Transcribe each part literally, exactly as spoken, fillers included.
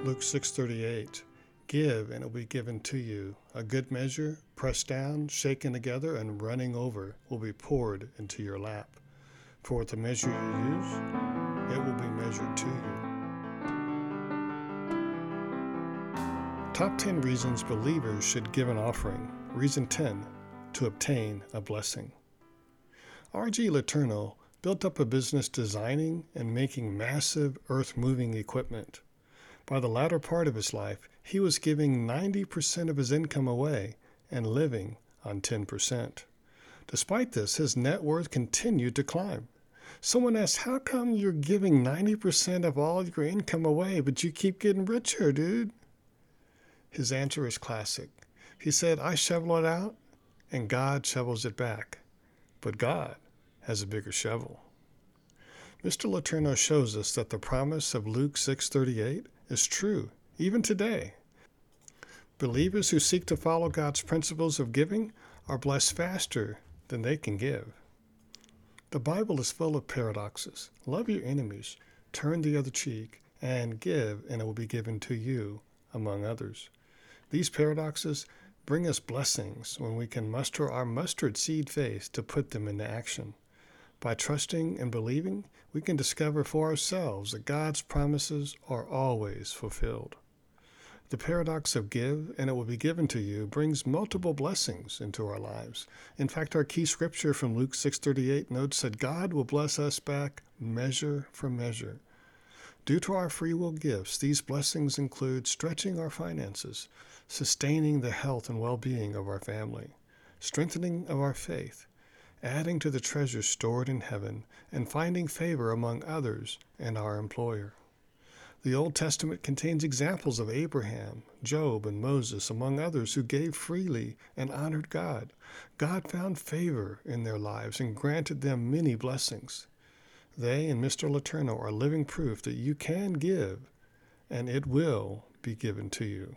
Luke six thirty-eight, give and it will be given to you. A good measure, pressed down, shaken together, and running over will be poured into your lap. For with the measure you use, it will be measured to you. Top ten reasons believers should give an offering. Reason ten, to obtain a blessing. R G Letourneau built up a business designing and making massive earth-moving equipment. By the latter part of his life, he was giving ninety percent of his income away and living on ten percent. Despite this, his net worth continued to climb. Someone asked, how come you're giving ninety percent of all your income away, but you keep getting richer, dude? His answer is classic. He said, I shovel it out, and God shovels it back. But God has a bigger shovel. Mister Letourneau shows us that the promise of Luke six thirty-eight is true, even today. Believers who seek to follow God's principles of giving are blessed faster than they can give. The Bible is full of paradoxes. Love your enemies, turn the other cheek, and give, and it will be given to you, among others. These paradoxes bring us blessings when we can muster our mustard seed faith to put them into action. By trusting and believing, we can discover for ourselves that God's promises are always fulfilled. The paradox of give and it will be given to you brings multiple blessings into our lives. In fact, our key scripture from Luke six thirty-eight notes that God will bless us back measure for measure. Due to our free will gifts, these blessings include stretching our finances, sustaining the health and well-being of our family, strengthening of our faith, adding to the treasure stored in heaven, and finding favor among others and our employer. The Old Testament contains examples of Abraham, Job, and Moses, among others, who gave freely and honored God. God found favor in their lives and granted them many blessings. They and Mister Letourneau are living proof that you can give, and it will be given to you.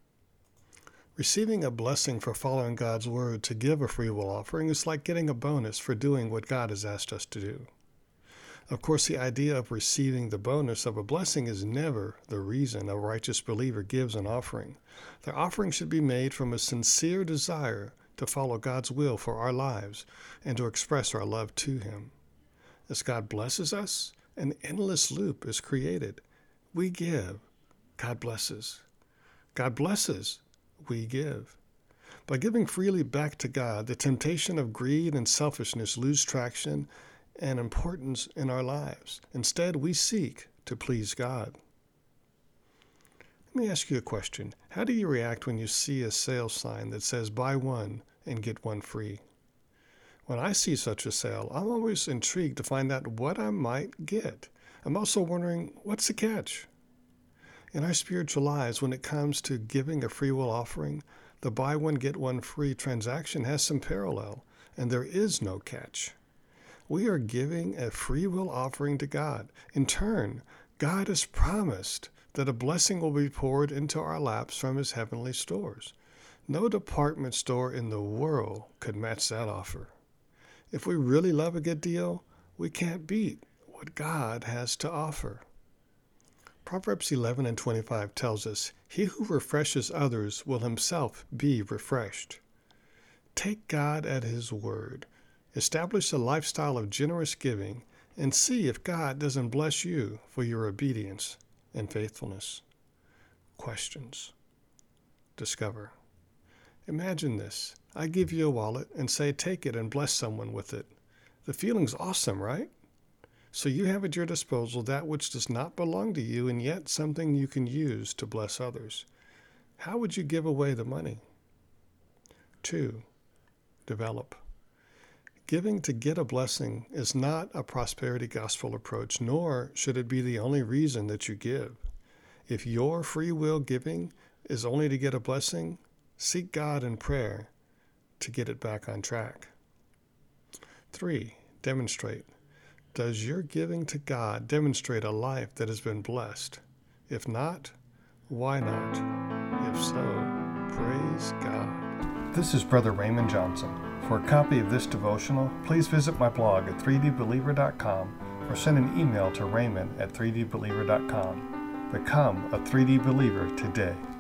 Receiving a blessing for following God's word to give a free will offering is like getting a bonus for doing what God has asked us to do. Of course, the idea of receiving the bonus of a blessing is never the reason a righteous believer gives an offering. The offering should be made from a sincere desire to follow God's will for our lives and to express our love to Him. As God blesses us, an endless loop is created. We give, God blesses. God blesses, we give. By giving freely back to God, the temptation of greed and selfishness lose traction and importance in our lives. Instead, we seek to please God. Let me ask you a question. How do you react when you see a sales sign that says buy one and get one free? When I see such a sale, I'm always intrigued to find out what I might get. I'm also wondering, what's the catch? In our spiritual lives, when it comes to giving a free will offering, the buy one, get one free transaction has some parallel, and there is no catch. We are giving a free will offering to God. In turn, God has promised that a blessing will be poured into our laps from His heavenly stores. No department store in the world could match that offer. If we really love a good deal, we can't beat what God has to offer. Proverbs eleven and twenty-five tells us, he who refreshes others will himself be refreshed. Take God at His word. Establish a lifestyle of generous giving and see if God doesn't bless you for your obedience and faithfulness. Questions. Discover. Imagine this. I give you a wallet and say, take it and bless someone with it. The feeling's awesome, right? So you have at your disposal that which does not belong to you and yet something you can use to bless others. How would you give away the money? Two, develop. Giving to get a blessing is not a prosperity gospel approach, nor should it be the only reason that you give. If your free will giving is only to get a blessing, seek God in prayer to get it back on track. Three, demonstrate. Does your giving to God demonstrate a life that has been blessed? If not, why not? If so, praise God. This is Brother Raymond Johnson. For a copy of this devotional, please visit my blog at three d believer dot com or send an email to raymond at three d believer dot com. Become a three D believer today.